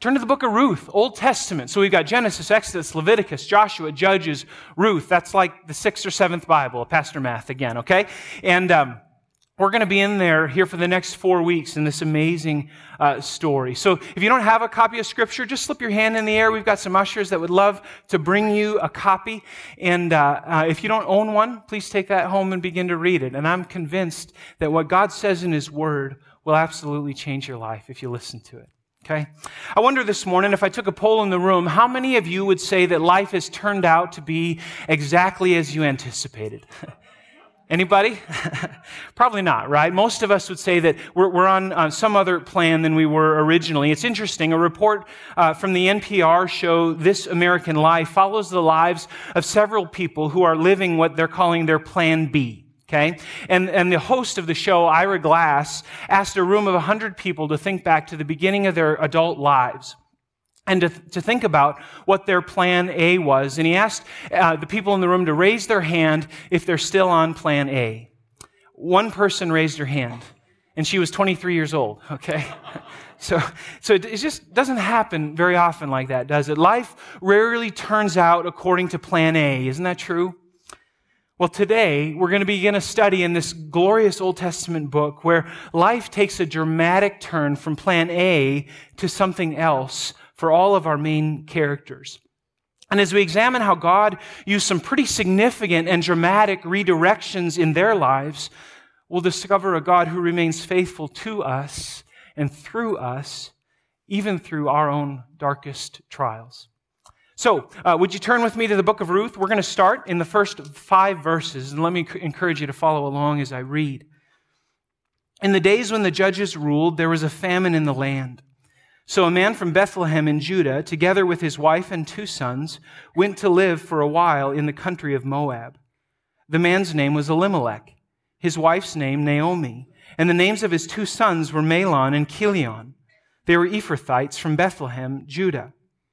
Turn to the book of Ruth, Old Testament. So we've got Genesis, Exodus, Leviticus, Joshua, Judges, Ruth. That's like the 6th or 7th Bible, Pastor Math again, okay? And we're going to be in there here for the next 4 weeks in this amazing story. So if you don't have a copy of Scripture, just slip your hand in the air. We've got some ushers that would love to bring you a copy. And if you don't own one, please take that home and begin to read it. And I'm convinced that what God says in His Word will absolutely change your life if you listen to it. Okay? I wonder this morning, if I took a poll in the room, how many of you would say that life has turned out to be exactly as you anticipated? Anybody? Probably not, right? Most of us would say that we're on some other plan than we were originally. It's interesting. A report from the NPR show This American Life follows the lives of several people who are living what they're calling their Plan B. Okay? And the host of the show, Ira Glass, asked a room of 100 people to think back to the beginning of their adult lives and to think about what their Plan A was. And he asked the people in the room to raise their hand if they're still on Plan A. One person raised her hand, and she was 23 years old, okay? So it just doesn't happen very often like that, does it? Life rarely turns out according to Plan A. Isn't that true? Well, today, we're going to begin a study in this glorious Old Testament book where life takes a dramatic turn from Plan A to something else for all of our main characters. And as we examine how God used some pretty significant and dramatic redirections in their lives, we'll discover a God who remains faithful to us and through us, even through our own darkest trials. So, would you turn with me to the book of Ruth? We're going to start in the first 5 verses, and let me encourage you to follow along as I read. In the days when the judges ruled, there was a famine in the land. So a man from Bethlehem in Judah, together with his wife and 2 sons, went to live for a while in the country of Moab. The man's name was Elimelech, his wife's name Naomi, and the names of his 2 sons were Mahlon and Chilion. They were Ephrathites from Bethlehem, Judah.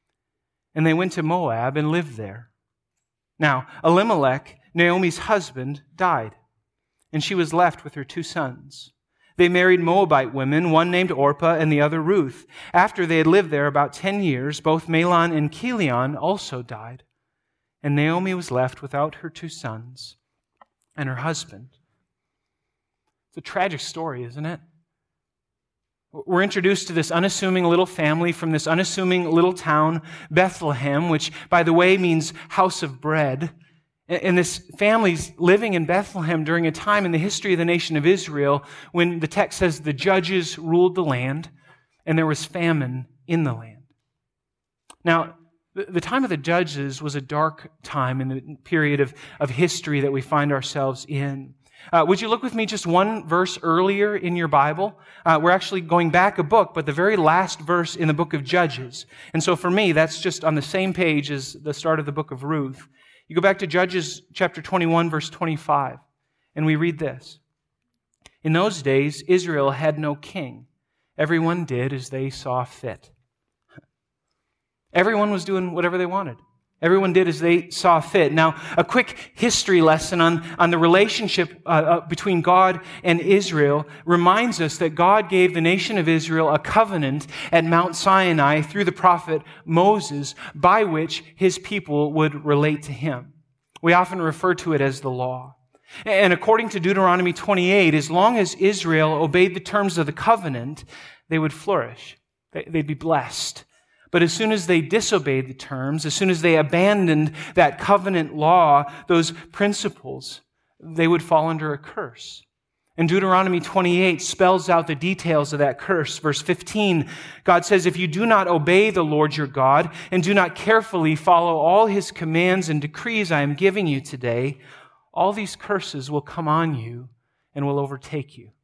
And they went to Moab and lived there. Now, Elimelech, Naomi's husband, died, and she was left with her 2 sons. They married Moabite women, one named Orpah and the other Ruth. After they had lived there about 10 years, both Mahlon and Chilion also died, and Naomi was left without her 2 sons and her husband. It's a tragic story, isn't it? We're introduced to this unassuming little family from this unassuming little town, Bethlehem, which, by the way, means house of bread. And this family's living in Bethlehem during a time in the history of the nation of Israel when the text says the judges ruled the land and there was famine in the land. Now, the time of the judges was a dark time in the period of history that we find ourselves in. Would you look with me just one verse earlier in your Bible? We're actually going back a book, but the very last verse in the book of Judges. And so for me, that's just on the same page as the start of the book of Ruth. You go back to Judges chapter 21, verse 25, and we read this. In those days, Israel had no king. Everyone did as they saw fit. Everyone was doing whatever they wanted. Everyone did as they saw fit. Now, a quick history lesson on the relationship between God and Israel reminds us that God gave the nation of Israel a covenant at Mount Sinai through the prophet Moses by which his people would relate to him. We often refer to it as the law. And according to Deuteronomy 28, as long as Israel obeyed the terms of the covenant, they would flourish. They'd be blessed. But as soon as they disobeyed the terms, as soon as they abandoned that covenant law, those principles, they would fall under a curse. And Deuteronomy 28 spells out the details of that curse. Verse 15, God says, if you do not obey the Lord your God and do not carefully follow all his commands and decrees I am giving you today, all these curses will come on you and will overtake you.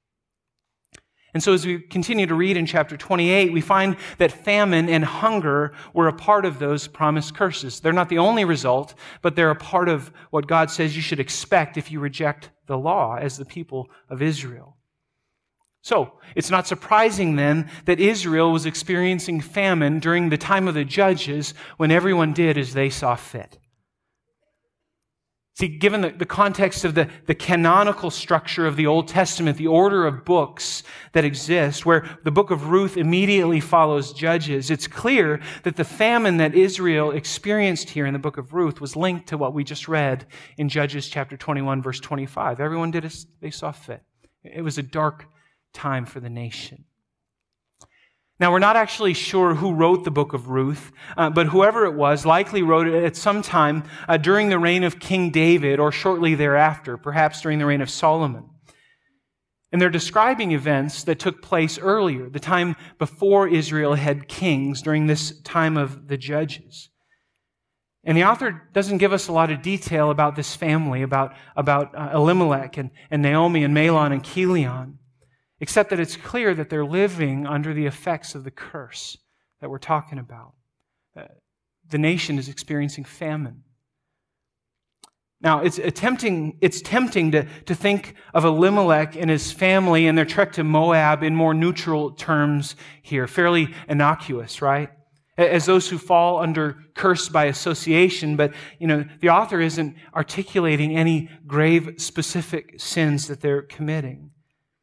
And so as we continue to read in chapter 28, we find that famine and hunger were a part of those promised curses. They're not the only result, but they're a part of what God says you should expect if you reject the law as the people of Israel. So, it's not surprising then that Israel was experiencing famine during the time of the judges when everyone did as they saw fit. See, given the context of the canonical structure of the Old Testament, the order of books that exist, where the book of Ruth immediately follows Judges, it's clear that the famine that Israel experienced here in the book of Ruth was linked to what we just read in Judges chapter 21, verse 25. Everyone did as they saw fit. It was a dark time for the nation. Now, we're not actually sure who wrote the book of Ruth, but whoever it was likely wrote it at some time during the reign of King David or shortly thereafter, perhaps during the reign of Solomon. And they're describing events that took place earlier, the time before Israel had kings, during this time of the Judges. And the author doesn't give us a lot of detail about this family, about Elimelech and Naomi and Mahlon and Chilion, except that it's clear that they're living under the effects of the curse that we're talking about. The nation is experiencing famine. Now, it's tempting to think of Elimelech and his family and their trek to Moab in more neutral terms here, fairly innocuous, right? As those who fall under curse by association, but, the author isn't articulating any grave specific sins that they're committing.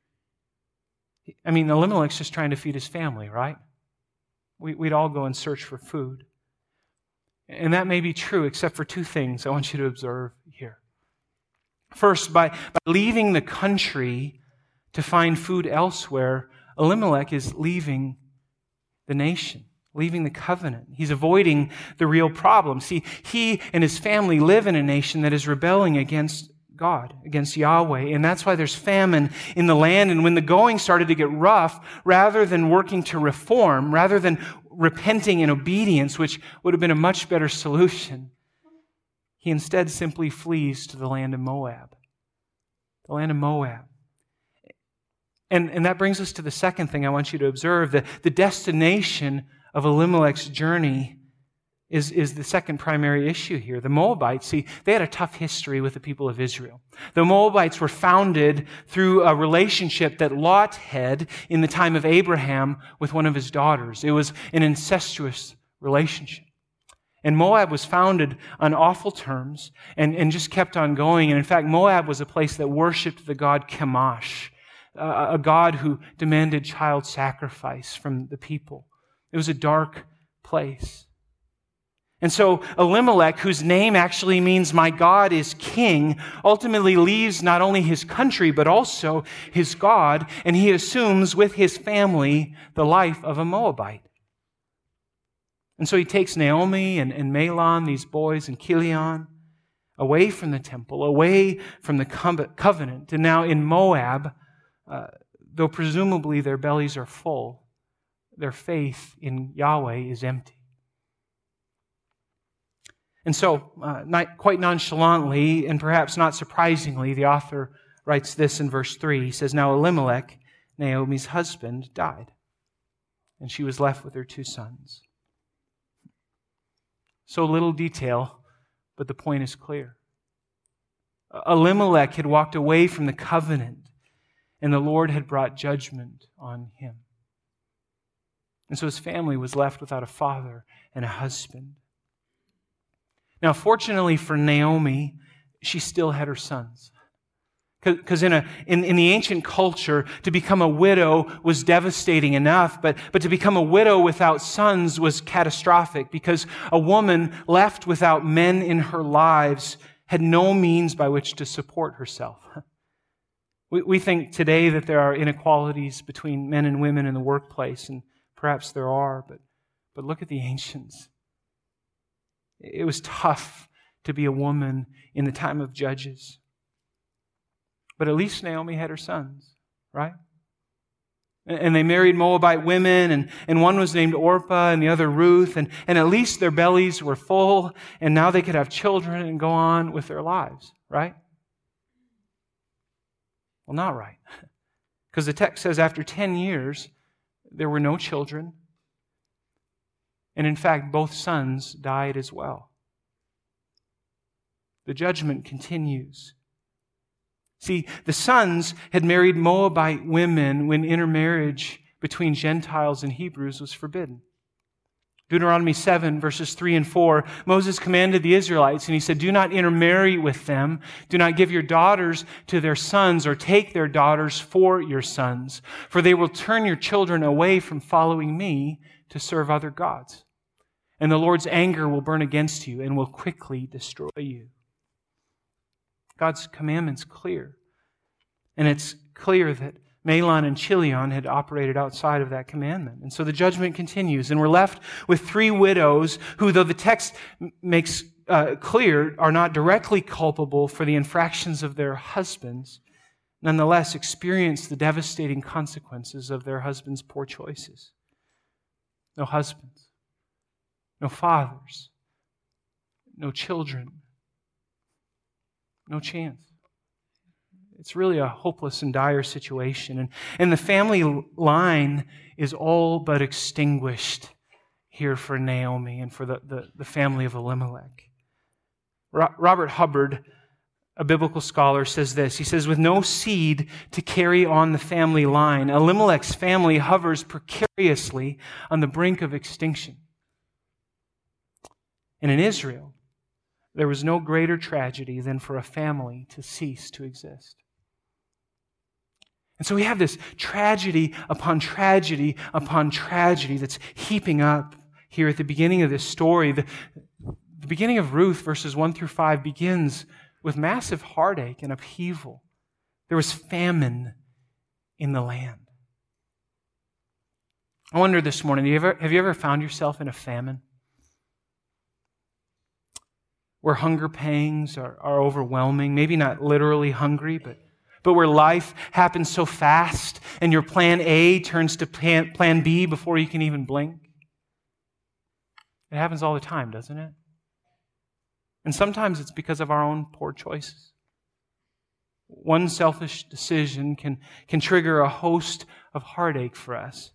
I mean, Elimelech's just trying to feed his family, right? We'd all go and search for food. And that may be true, except for two things I want you to observe here. First, by leaving the country to find food elsewhere, Elimelech is leaving the nation, leaving the covenant. He's avoiding the real problem. See, he and his family live in a nation that is rebelling against God, against Yahweh. And that's why there's famine in the land. And when the going started to get rough, rather than working to reform, rather than repenting in obedience, which would have been a much better solution, he instead simply flees to the land of Moab. The land of Moab. And that brings us to the second thing I want you to observe. The destination of Elimelech's journey is the second primary issue here. The Moabites, see, they had a tough history with the people of Israel. The Moabites were founded through a relationship that Lot had in the time of Abraham with one of his daughters. It was an incestuous relationship. And Moab was founded on awful terms and just kept on going. And in fact, Moab was a place that worshipped the god Chemosh, a god who demanded child sacrifice from the people. It was a dark place. And so Elimelech, whose name actually means my God is king, ultimately leaves not only his country, but also his God, and he assumes with his family the life of a Moabite. And so he takes Naomi and Mahlon, these boys, and Chilion, away from the temple, away from the covenant. And now in Moab, though presumably their bellies are full, their faith in Yahweh is empty. And so, quite nonchalantly, and perhaps not surprisingly, the author writes this in verse 3. He says, "Now Elimelech, Naomi's husband, died, and she was left with her two sons." So little detail, but the point is clear. Elimelech had walked away from the covenant, and the Lord had brought judgment on him. And so his family was left without a father and a husband. Now, fortunately for Naomi, she still had her sons. Because in the ancient culture, to become a widow was devastating enough, but to become a widow without sons was catastrophic, because a woman left without men in her lives had no means by which to support herself. We think today that there are inequalities between men and women in the workplace, and perhaps there are, but look at the ancients. It was tough to be a woman in the time of Judges. But at least Naomi had her sons, right? And they married Moabite women, and one was named Orpah and the other Ruth, and at least their bellies were full, and now they could have children and go on with their lives, right? Well, not right. Because the text says after 10 years, there were no children. And in fact, both sons died as well. The judgment continues. See, the sons had married Moabite women when intermarriage between Gentiles and Hebrews was forbidden. Deuteronomy 7, verses 3 and 4, Moses commanded the Israelites, and he said, "Do not intermarry with them. Do not give your daughters to their sons or take their daughters for your sons, for they will turn your children away from following me to serve other gods. And the Lord's anger will burn against you and will quickly destroy you." God's commandment's clear. And it's clear that Mahlon and Chilion had operated outside of that commandment. And so the judgment continues, and we're left with three widows who, though the text makes clear, are not directly culpable for the infractions of their husbands, nonetheless experience the devastating consequences of their husbands' poor choices. No husbands, no fathers, no children, no chance. It's really a hopeless and dire situation. And the family line is all but extinguished here for Naomi and for the family of Elimelech. Robert Hubbard, a biblical scholar, says this. He says, "With no seed to carry on the family line, Elimelech's family hovers precariously on the brink of extinction." And in Israel, there was no greater tragedy than for a family to cease to exist. And so we have this tragedy upon tragedy upon tragedy that's heaping up here at the beginning of this story. The beginning of Ruth, verses 1 through 5, begins with massive heartache and upheaval. There was famine in the land. I wonder this morning, have you ever found yourself in a famine? Where hunger pangs are overwhelming, maybe not literally hungry, but where life happens so fast and your plan A turns to plan B before you can even blink. It happens all the time, doesn't it? And sometimes it's because of our own poor choices. One selfish decision can trigger a host of heartache for us.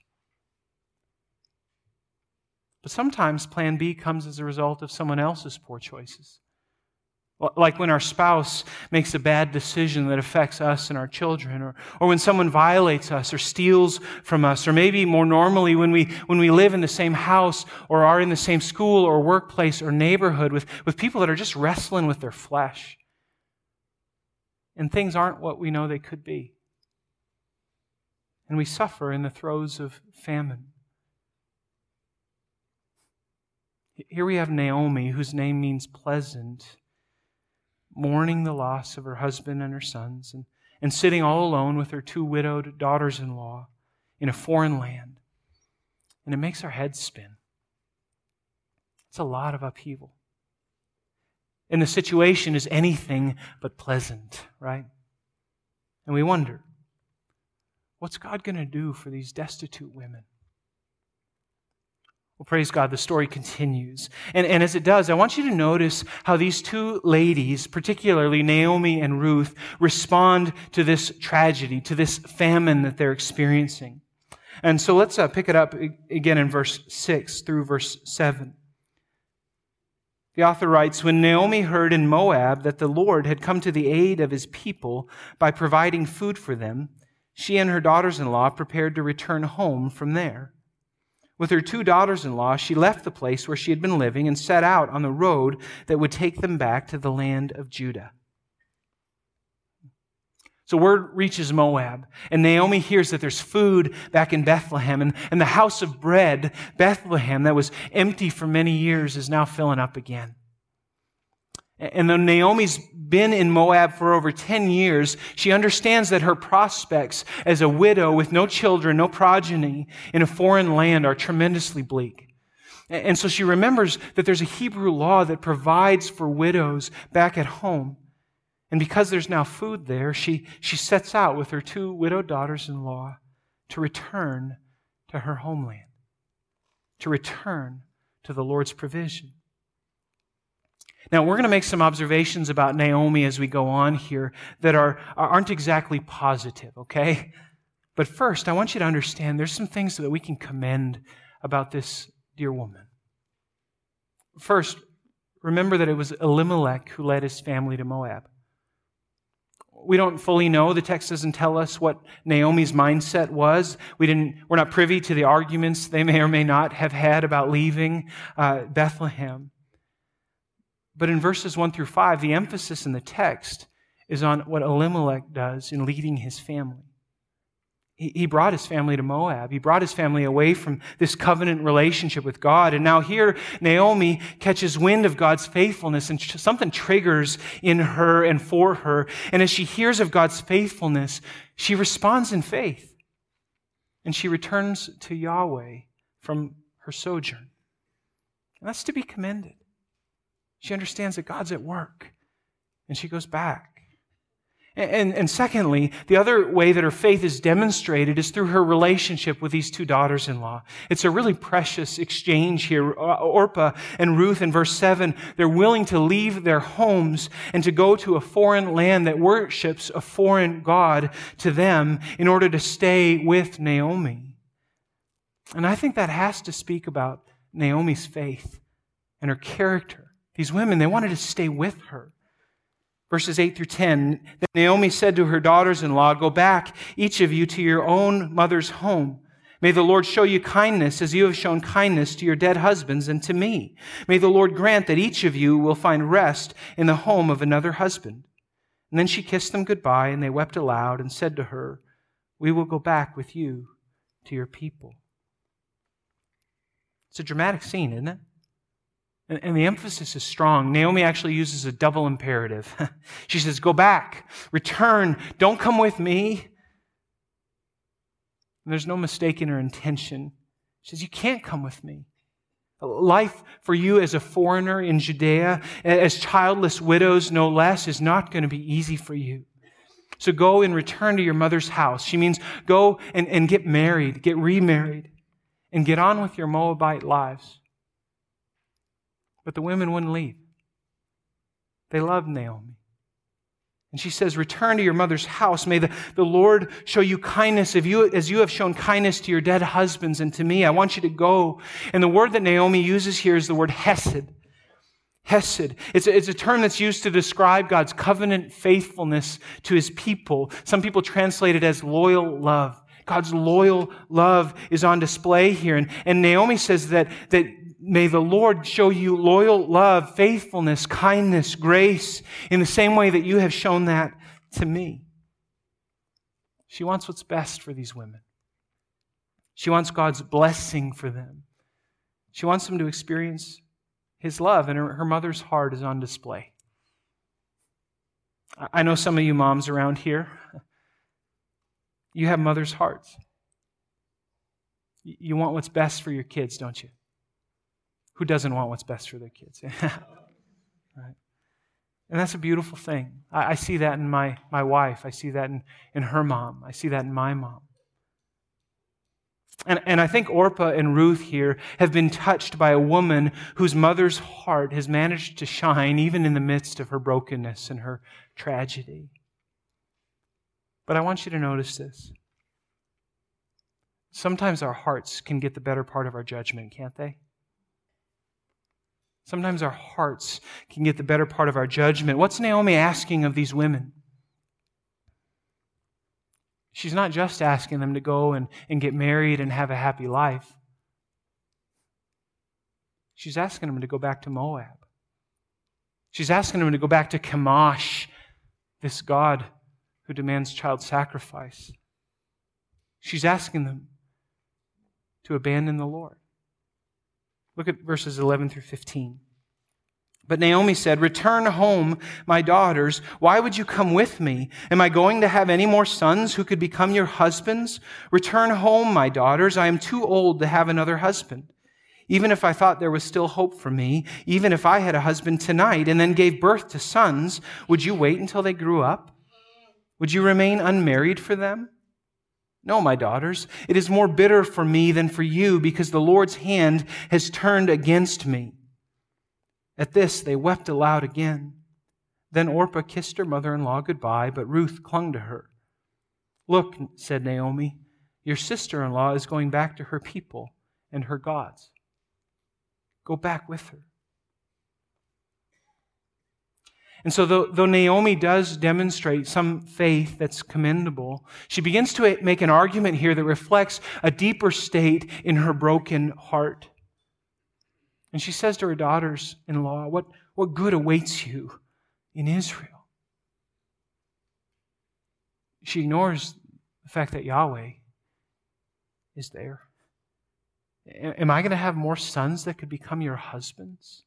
But sometimes plan B comes as a result of someone else's poor choices. Like when our spouse makes a bad decision that affects us and our children, or when someone violates us or steals from us, or maybe more normally when we live in the same house or are in the same school or workplace or neighborhood with people that are just wrestling with their flesh. And things aren't what we know they could be. And we suffer in the throes of famine. Here we have Naomi, whose name means pleasant, mourning the loss of her husband and her sons, and sitting all alone with her two widowed daughters-in-law in a foreign land. And it makes our heads spin. It's a lot of upheaval. And the situation is anything but pleasant, right? And we wonder, what's God going to do for these destitute women? Well, praise God, the story continues. And as it does, I want you to notice how these two ladies, particularly Naomi and Ruth, respond to this tragedy, to this famine that they're experiencing. And so let's pick it up again in verse 6 through verse 7. The author writes, "When Naomi heard in Moab that the Lord had come to the aid of his people by providing food for them, she and her daughters-in-law prepared to return home from there. With her two daughters-in-law, she left the place where she had been living and set out on the road that would take them back to the land of Judah." So word reaches Moab, and Naomi hears that there's food back in Bethlehem, and the house of bread, Bethlehem, that was empty for many years, is now filling up again. And though Naomi's been in Moab for over 10 years, she understands that her prospects as a widow with no children, no progeny in a foreign land are tremendously bleak. And so she remembers that there's a Hebrew law that provides for widows back at home. And because there's now food there, she sets out with her two widowed daughters-in-law to return to her homeland, to return to the Lord's provision. Now, we're going to make some observations about Naomi as we go on here that aren't exactly positive, okay? But first, I want you to understand there's some things that we can commend about this dear woman. First, remember that it was Elimelech who led his family to Moab. We don't fully know. The text doesn't tell us what Naomi's mindset was. We're not privy to the arguments they may or may not have had about leaving Bethlehem. But in verses 1 through 5, the emphasis in the text is on what Elimelech does in leading his family. He brought his family to Moab. He brought his family away from this covenant relationship with God. And now here, Naomi catches wind of God's faithfulness, and something triggers in her and for her. And as she hears of God's faithfulness, she responds in faith. And she returns to Yahweh from her sojourn. And that's to be commended. She understands that God's at work. And she goes back. And secondly, the other way that her faith is demonstrated is through her relationship with these two daughters-in-law. It's a really precious exchange here. Orpah and Ruth in verse 7, they're willing to leave their homes and to go to a foreign land that worships a foreign god to them in order to stay with Naomi. And I think that has to speak about Naomi's faith and her character. These women, they wanted to stay with her. Verses 8 through 10, then Naomi said to her daughters-in-law, "Go back, each of you, to your own mother's home. May the Lord show you kindness as you have shown kindness to your dead husbands and to me. May the Lord grant that each of you will find rest in the home of another husband." And then she kissed them goodbye, and they wept aloud and said to her, "We will go back with you to your people." It's a dramatic scene, isn't it? And the emphasis is strong. Naomi actually uses a double imperative. She says, "Go back, return, don't come with me." And there's no mistaking her intention. She says, "You can't come with me. Life for you as a foreigner in Judea, as childless widows no less, is not going to be easy for you. So go and return to your mother's house." She means go and get married, get remarried, and get on with your Moabite lives. But the women wouldn't leave. They loved Naomi. And she says, "Return to your mother's house. May the Lord show you kindness as you have shown kindness to your dead husbands and to me. I want you to go." And the word that Naomi uses here is the word hesed. Hesed. It's a term that's used to describe God's covenant faithfulness to His people. Some people translate it as loyal love. God's loyal love is on display here. And Naomi says that may the Lord show you loyal love, faithfulness, kindness, grace in the same way that you have shown that to me. She wants what's best for these women. She wants God's blessing for them. She wants them to experience His love, and her mother's heart is on display. I know some of you moms around here, you have mother's hearts. You want what's best for your kids, don't you? Who doesn't want what's best for their kids? Right? And that's a beautiful thing. I see that in my wife. I see that in her mom. I see that in my mom. And I think Orpah and Ruth here have been touched by a woman whose mother's heart has managed to shine even in the midst of her brokenness and her tragedy. But I want you to notice this. Sometimes our hearts can get the better part of our judgment, can't they? Sometimes our hearts can get the better part of our judgment. What's Naomi asking of these women? She's not just asking them to go and get married and have a happy life. She's asking them to go back to Moab. She's asking them to go back to Chemosh, this god who demands child sacrifice. She's asking them to abandon the Lord. Look at verses 11 through 15. But Naomi said, "Return home, my daughters. Why would you come with me? Am I going to have any more sons who could become your husbands? Return home, my daughters. I am too old to have another husband. Even if I thought there was still hope for me, even if I had a husband tonight and then gave birth to sons, would you wait until they grew up? Would you remain unmarried for them? No, my daughters, it is more bitter for me than for you, because the Lord's hand has turned against me." At this, they wept aloud again. Then Orpah kissed her mother-in-law goodbye, but Ruth clung to her. "Look," said Naomi, "your sister-in-law is going back to her people and her gods. Go back with her." And so though Naomi does demonstrate some faith that's commendable, she begins to make an argument here that reflects a deeper state in her broken heart. And she says to her daughters-in-law, what good awaits you in Israel? She ignores the fact that Yahweh is there. Am I going to have more sons that could become your husbands?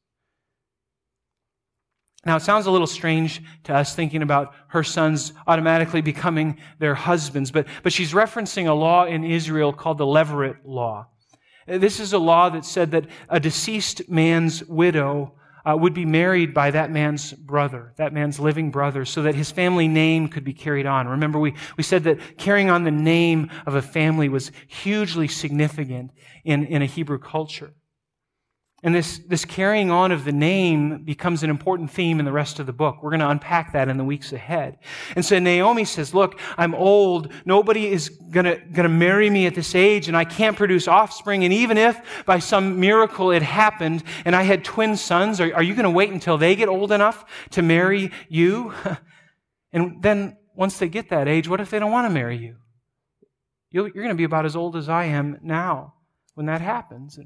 Now, it sounds a little strange to us thinking about her sons automatically becoming their husbands, but she's referencing a law in Israel called the Levirate law. This is a law that said that a deceased man's widow would be married by that man's brother, that man's living brother, so that his family name could be carried on. Remember, we said that carrying on the name of a family was hugely significant in a Hebrew culture. And this carrying on of the name becomes an important theme in the rest of the book. We're going to unpack that in the weeks ahead. And so Naomi says, look, I'm old. Nobody is going to marry me at this age, and I can't produce offspring. And even if by some miracle it happened and I had twin sons, are you going to wait until they get old enough to marry you? And then once they get that age, what if they don't want to marry you? You're going to be about as old as I am now when that happens.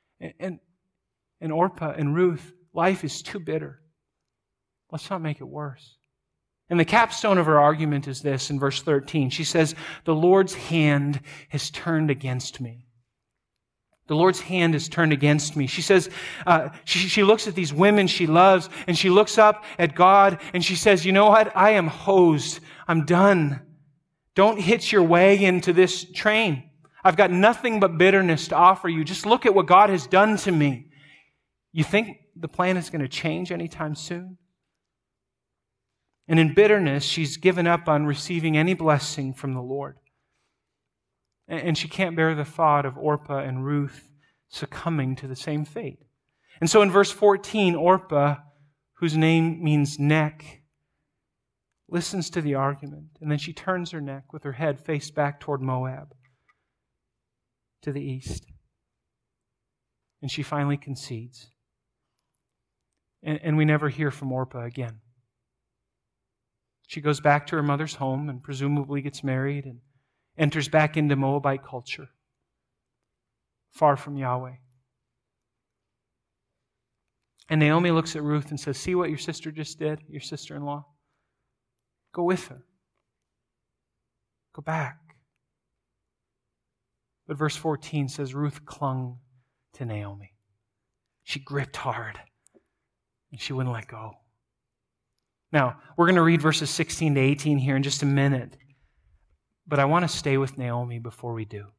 And Orpah and Ruth, life is too bitter. Let's not make it worse. And the capstone of her argument is this in verse 13. She says, the Lord's hand has turned against me. The Lord's hand has turned against me. She says, she looks at these women she loves, and she looks up at God, and she says, you know what? I am hosed. I'm done. Don't hitch your way into this train. I've got nothing but bitterness to offer you. Just look at what God has done to me. You think the plan is going to change anytime soon? And in bitterness, she's given up on receiving any blessing from the Lord. And she can't bear the thought of Orpah and Ruth succumbing to the same fate. And so in verse 14, Orpah, whose name means neck, listens to the argument, and then she turns her neck with her head faced back toward Moab, to the east. And she finally concedes. And we never hear from Orpah again. She goes back to her mother's home and presumably gets married and enters back into Moabite culture, far from Yahweh. And Naomi looks at Ruth and says, see what your sister just did, your sister-in-law? Go with her. Go back. But verse 14 says Ruth clung to Naomi. She gripped hard. And she wouldn't let go. Now, we're going to read verses 16 to 18 here in just a minute. But I want to stay with Naomi before we do.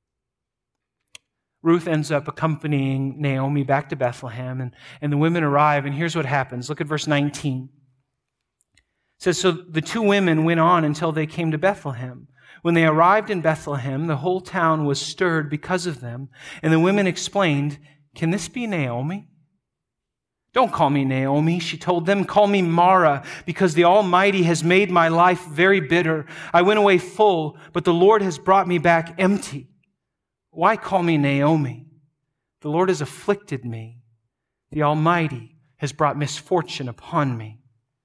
Ruth ends up accompanying Naomi back to Bethlehem, and the women arrive, and here's what happens. Look at verse 19. It says, so the two women went on until they came to Bethlehem. When they arrived in Bethlehem, the whole town was stirred because of them, and the women explained, can this be Naomi? Don't call me Naomi, she told them. Call me Mara, because the Almighty has made my life very bitter. I went away full, but the Lord has brought me back empty. Why call me Naomi? The Lord has afflicted me. The Almighty has brought misfortune upon me.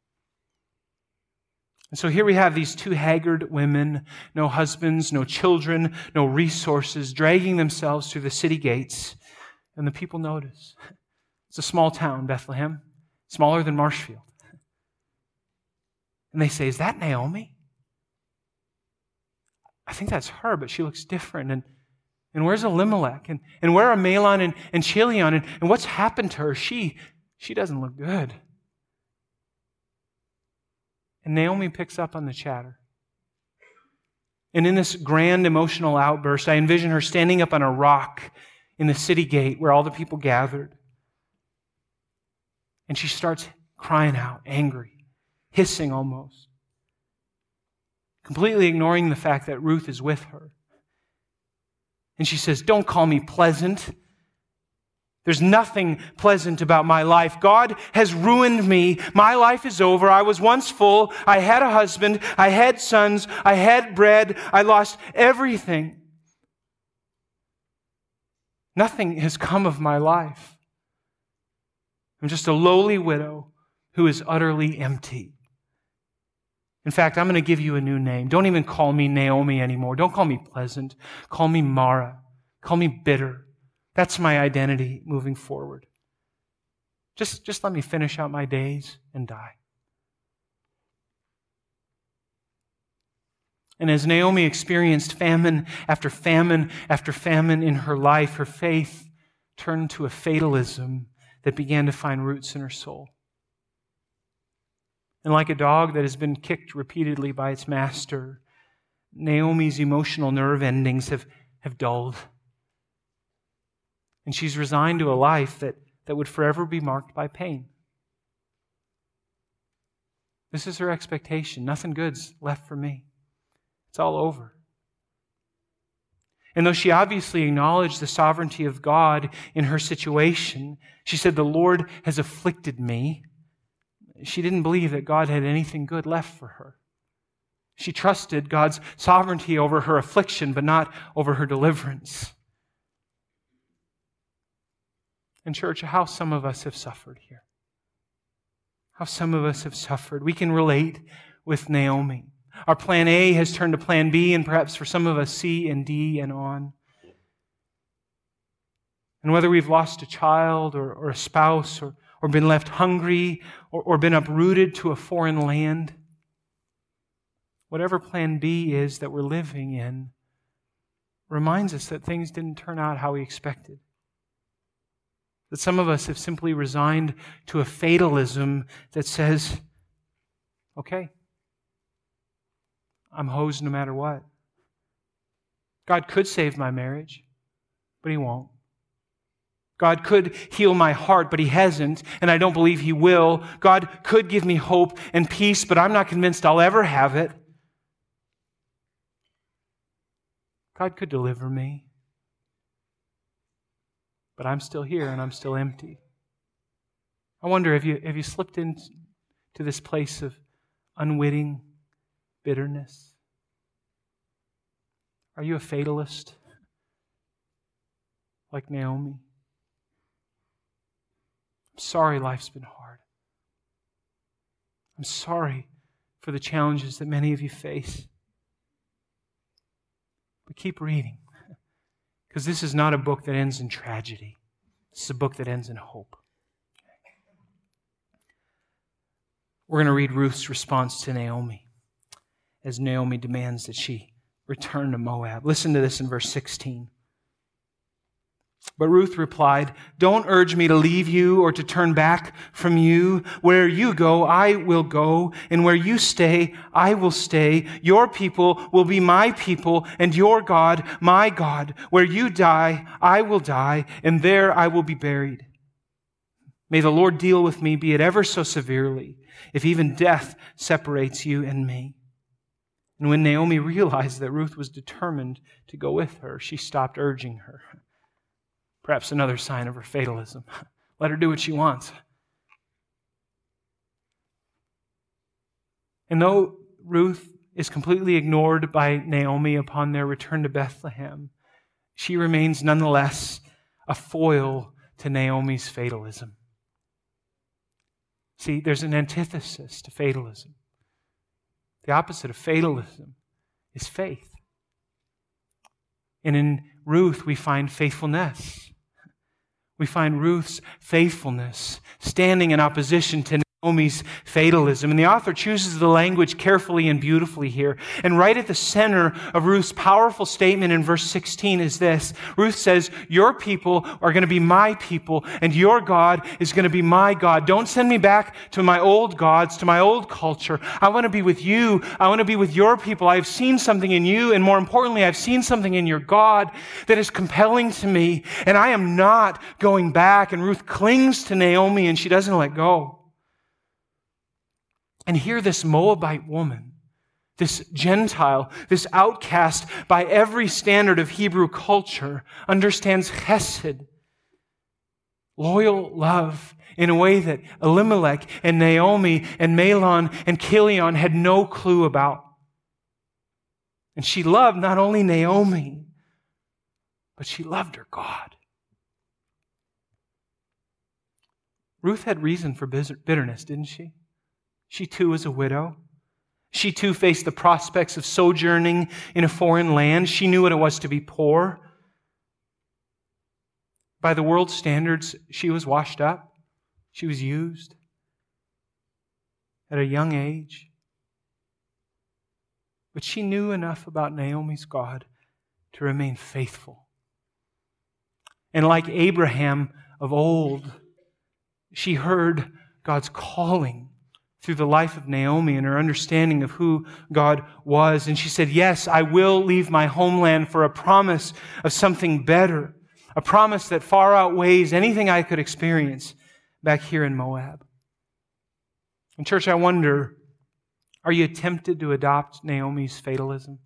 And so here we have these two haggard women, no husbands, no children, no resources, dragging themselves through the city gates. And the people notice. It's a small town, Bethlehem, smaller than Marshfield. And they say, is that Naomi? I think that's her, but she looks different. And where's Elimelech? And where are Mahlon and Chilion? And what's happened to her? She doesn't look good. And Naomi picks up on the chatter. And in this grand emotional outburst, I envision her standing up on a rock in the city gate where all the people gathered. And she starts crying out, angry, hissing almost, completely ignoring the fact that Ruth is with her. And she says, don't call me pleasant. There's nothing pleasant about my life. God has ruined me. My life is over. I was once full. I had a husband. I had sons. I had bread. I lost everything. Nothing has come of my life. I'm just a lowly widow who is utterly empty. In fact, I'm going to give you a new name. Don't even call me Naomi anymore. Don't call me pleasant. Call me Mara. Call me bitter. That's my identity moving forward. Just let me finish out my days and die. And as Naomi experienced famine after famine after famine in her life, her faith turned to a fatalism that began to find roots in her soul. And like a dog that has been kicked repeatedly by its master, Naomi's emotional nerve endings have dulled. And she's resigned to a life that would forever be marked by pain. This is her expectation. Nothing good's left for me. It's all over. And though she obviously acknowledged the sovereignty of God in her situation, she said, "The Lord has afflicted me." She didn't believe that God had anything good left for her. She trusted God's sovereignty over her affliction, but not over her deliverance. And church, how some of us have suffered here. How some of us have suffered. We can relate with Naomi. Our plan A has turned to plan B, and perhaps for some of us, C and D and on. And whether we've lost a child or a spouse or been left hungry or been uprooted to a foreign land, whatever plan B is that we're living in reminds us that things didn't turn out how we expected. That some of us have simply resigned to a fatalism that says, okay, I'm hosed no matter what. God could save my marriage, but He won't. God could heal my heart, but He hasn't, and I don't believe He will. God could give me hope and peace, but I'm not convinced I'll ever have it. God could deliver me, but I'm still here and I'm still empty. I wonder, have you slipped into this place of unwitting bitterness? Are you a fatalist like Naomi? I'm sorry life's been hard. I'm sorry for the challenges that many of you face. But keep reading, because this is not a book that ends in tragedy. This is a book that ends in hope. We're going to read Ruth's response to Naomi as Naomi demands that she return to Moab. Listen to this in verse 16. But Ruth replied, "Don't urge me to leave you or to turn back from you. Where you go, I will go, and where you stay, I will stay. Your people will be my people, and your God, my God. Where you die, I will die, and there I will be buried. May the Lord deal with me, be it ever so severely, if even death separates you and me." And when Naomi realized that Ruth was determined to go with her, she stopped urging her. Perhaps another sign of her fatalism. Let her do what she wants. And though Ruth is completely ignored by Naomi upon their return to Bethlehem, she remains nonetheless a foil to Naomi's fatalism. See, there's an antithesis to fatalism. The opposite of fatalism is faith. And in Ruth, we find faithfulness. We find Ruth's faithfulness standing in opposition to Naomi's fatalism. And the author chooses the language carefully and beautifully here. And right at the center of Ruth's powerful statement in verse 16 is this. Ruth says, "Your people are going to be my people, and your God is going to be my God. Don't send me back to my old gods, to my old culture. I want to be with you. I want to be with your people. I've seen something in you, and more importantly, I've seen something in your God that is compelling to me, and I am not going back." And Ruth clings to Naomi, and she doesn't let go. And here this Moabite woman, this Gentile, this outcast by every standard of Hebrew culture, understands chesed, loyal love, in a way that Elimelech and Naomi and Mahlon and Chilion had no clue about. And she loved not only Naomi, but she loved her God. Ruth had reason for bitterness, didn't she? She too was a widow. She too faced the prospects of sojourning in a foreign land. She knew what it was to be poor. By the world's standards, she was washed up. She was used at a young age. But she knew enough about Naomi's God to remain faithful. And like Abraham of old, she heard God's calling through the life of Naomi and her understanding of who God was. And she said, yes, I will leave my homeland for a promise of something better, a promise that far outweighs anything I could experience back here in Moab. And church, I wonder, are you tempted to adopt Naomi's fatalism?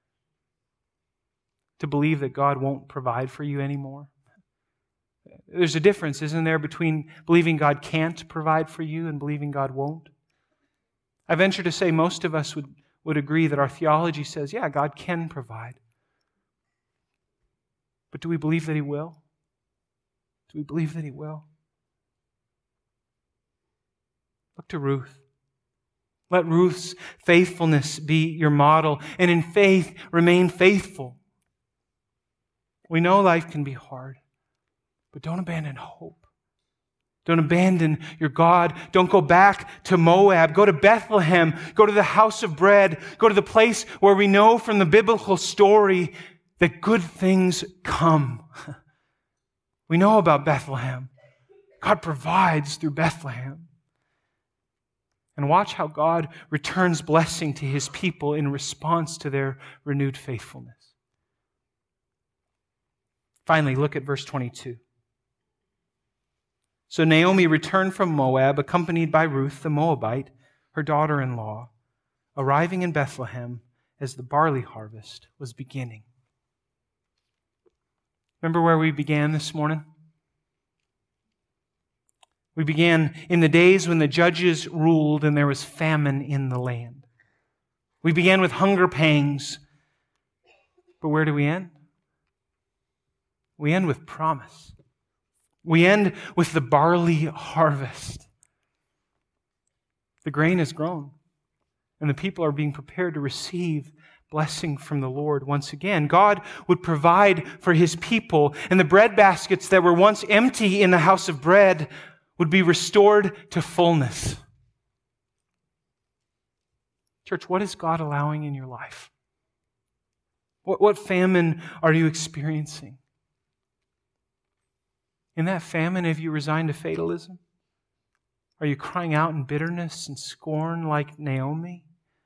To believe that God won't provide for you anymore? There's a difference, isn't there, between believing God can't provide for you and believing God won't? I venture to say most of us would agree that our theology says, yeah, God can provide. But do we believe that He will? Do we believe that He will? Look to Ruth. Let Ruth's faithfulness be your model, and in faith, remain faithful. We know life can be hard, but don't abandon hope. Don't abandon your God. Don't go back to Moab. Go to Bethlehem. Go to the house of bread. Go to the place where we know from the biblical story that good things come. We know about Bethlehem. God provides through Bethlehem. And watch how God returns blessing to His people in response to their renewed faithfulness. Finally, look at verse 22. So Naomi returned from Moab, accompanied by Ruth the Moabite, her daughter-in-law, arriving in Bethlehem as the barley harvest was beginning. Remember where we began this morning? We began in the days when the judges ruled and there was famine in the land. We began with hunger pangs. But where do we end? We end with promise. We end with the barley harvest. The grain has grown, and the people are being prepared to receive blessing from the Lord once again. God would provide for His people, and the bread baskets that were once empty in the house of bread would be restored to fullness. Church, what is God allowing in your life? What famine are you experiencing? In that famine, have you resigned to fatalism? Are you crying out in bitterness and scorn like Naomi?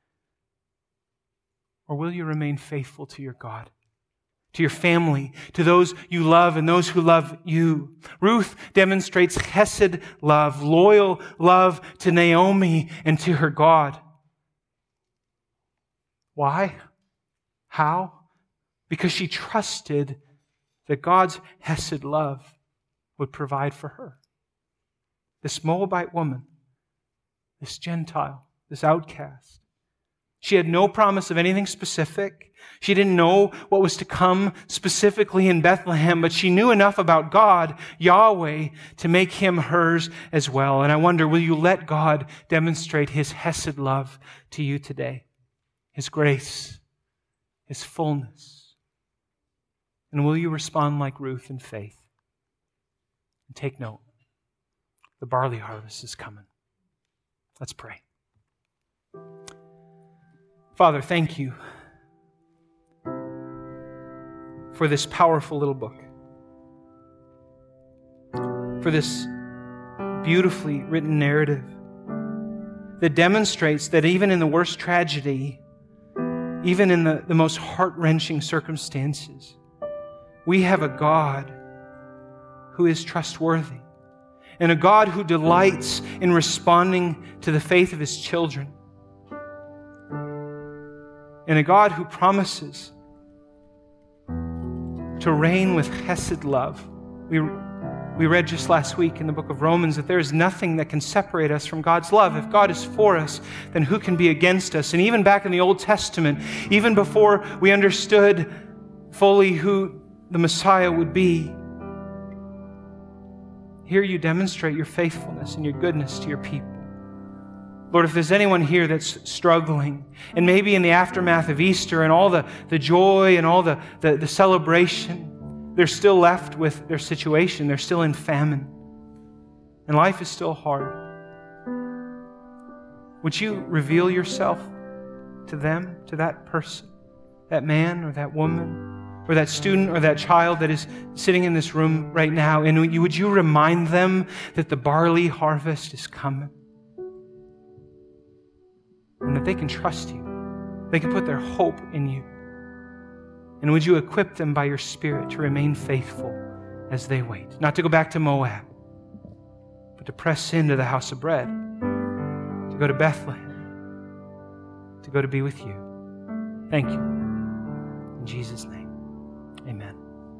Or will you remain faithful to your God, to your family, to those you love and those who love you? Ruth demonstrates chesed love, loyal love to Naomi and to her God. Why? How? Because she trusted that God's chesed love would provide for her. This Moabite woman, this Gentile, this outcast. She had no promise of anything specific. She didn't know what was to come specifically in Bethlehem, but she knew enough about God, Yahweh, to make Him hers as well. And I wonder, will you let God demonstrate His chesed love to you today? His grace, His fullness. And will you respond like Ruth in faith? And take note, the barley harvest is coming. Let's pray. Father, thank you for this powerful little book, for this beautifully written narrative that demonstrates that even in the worst tragedy, even in the most heart-wrenching circumstances, we have a God who is trustworthy and a God who delights in responding to the faith of His children, and a God who promises to reign with chesed love. We read just last week in the book of Romans that there is nothing that can separate us from God's love. If God is for us, then who can be against us? And even back in the Old Testament, even before we understood fully who the Messiah would be, hear you demonstrate your faithfulness and your goodness to your people. Lord, if there's anyone here that's struggling, and maybe in the aftermath of Easter and all the joy and all the celebration, they're still left with their situation. They're still in famine. And life is still hard. Would you reveal yourself to them, to that person, that man or that woman, or that student or that child that is sitting in this room right now? And would you remind them that the barley harvest is coming? And that they can trust you. They can put their hope in you. And would you equip them by your Spirit to remain faithful as they wait? Not to go back to Moab, but to press into the house of bread, to go to Bethlehem, to go to be with you. Thank you. In Jesus' name, amen.